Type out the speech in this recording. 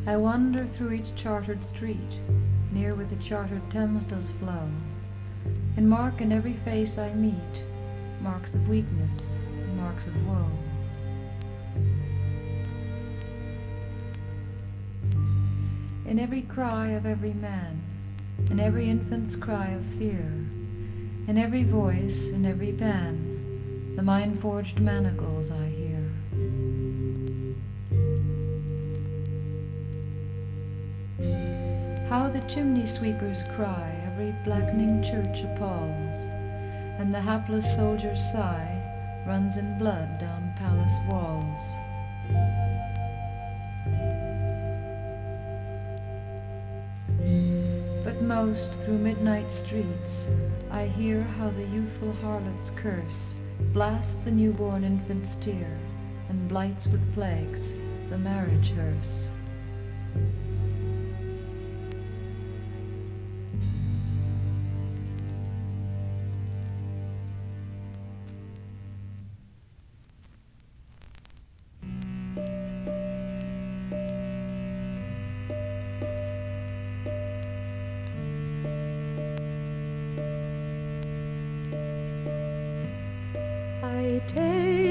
I wander through each chartered street, near where the chartered Thames does flow, and mark in every face I meet marks of weakness, marks of woe. In every cry of every man, in every infant's cry of fear, in every voice, in every pen, the mind-forged manacles I hear. How the chimney sweepers cry, every blackening church appalls, and the hapless soldier's sigh runs in blood down palace walls. But most through midnight streets I hear how the youthful harlot's curse blasts the newborn infant's tear and blights with plagues the marriage hearse. I take